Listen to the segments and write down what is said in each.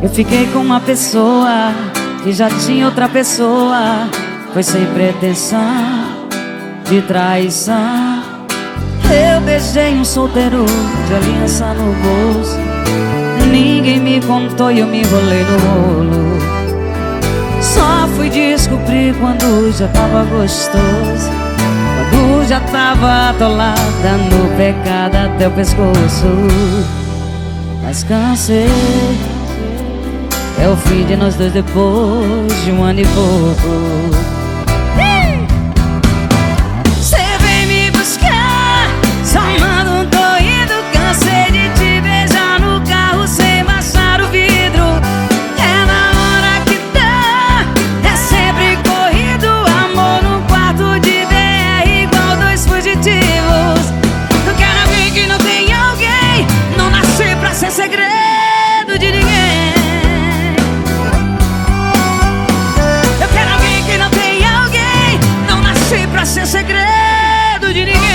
Eu fiquei com uma pessoa que já tinha outra pessoa. Foi sem pretensão de traição. Eu beijei um solteiro de aliança no bolso. Ninguém me contou e eu me enrolei no rolo. Só fui descobrir quando já tava gostoso, quando já tava atolada no pecado até o pescoço. Mas cansei, é o fim de nós dois depois de 1 ano e pouco. Cê vem me buscar, só manda um tô indo. Cansei de te beijar no carro sem baixar o vidro. É na hora que dá, é sempre corrido. Amor no quarto de BR igual 2 fugitivos. Eu quero ver que não tem alguém, não nasci pra ser segredo de ninguém. Pra ser segredo de ninguém.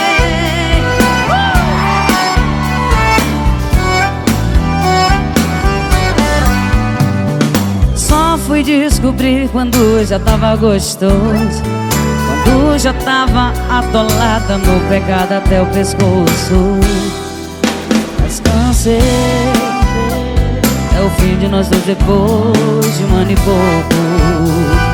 Só fui descobrir quando já tava gostoso, quando já tava atolada no pecado até o pescoço. Mas cansei, é o fim de nós dois depois de 1 ano e pouco.